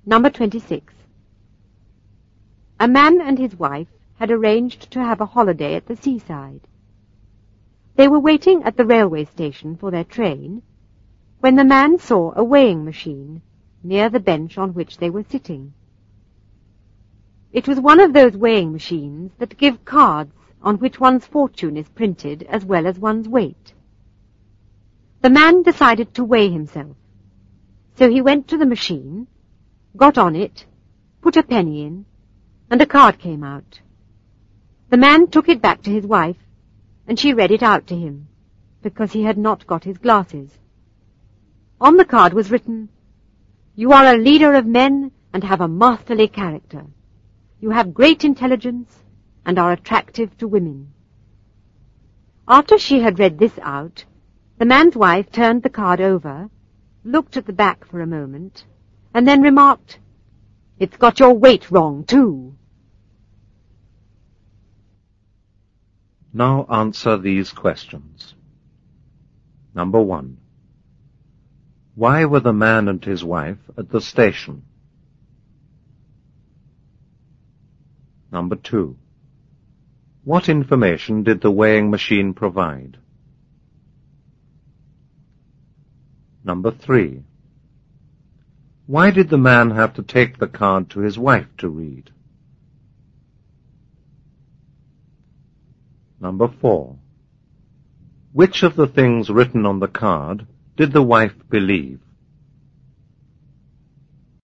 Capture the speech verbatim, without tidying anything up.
Number twenty-six. A man and his wife had arranged to have a holiday at the seaside. They were waiting at the railway station for their train when the man saw a weighing machine near the bench on which they were sitting. It was one of those weighing machines that give cards on which one's fortune is printed as well as one's weight. The man decided to weigh himself, so he went to the machine, got on it, put a penny in, and a card came out. The man took it back to his wife, and she read it out to him, because he had not got his glasses. On the card was written, "You are a leader of men and have a masterly character. You have great intelligence and are attractive to women." After she had read this out, the man's wife turned the card over, looked at the back for a moment, and then remarked, "It's got your weight wrong, too." Now answer these questions. Number one. Why were the man and his wife at the station? Number two. What information did the weighing machine provide? Number three. Why did the man have to take the card to his wife to read? Number four. Which of the things written on the card did the wife believe?